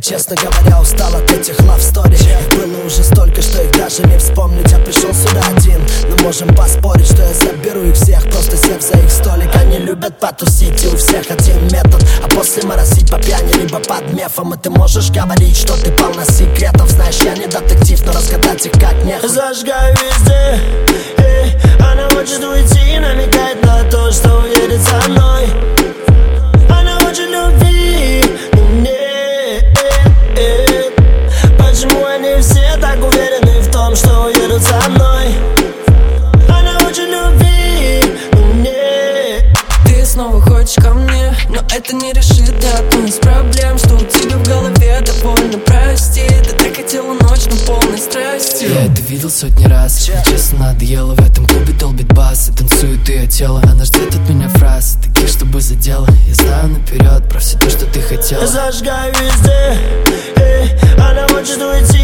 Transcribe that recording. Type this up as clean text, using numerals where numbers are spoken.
честно говоря, устал от этих love story. Их было уже столько, что их даже не вспомнить. Я пришел сюда один, но можем поспорить, что я заберу их всех, просто сев за их столик. Они любят потусить, и у всех один метод, а после морозить по пьяни, либо под мефом. И ты можешь говорить, что ты полна секретов. Знаешь, я не детектив, но разгадать их как нехуй. Зажигаю везде, она хочет уйти, намекает на то, что уедет со мной. Она хочет любви, но мне почему они все так уверены в том, что уедут со мной? Она хочет любви, но мне. Ты снова хочешь ко мне, но это не решит одну из проблем, что у тебя в голове довольно прости. Ты так хотела ночь, но полной страстью. Я это видел сотни раз, мне честно надоело. В этом клубе долбит бас, и танцует ее тело. Она ждет от меня фраз, таких, чтобы задело. Я знаю наперед про все то, что ты хотела. Зажигаю везде, она хочет уйти.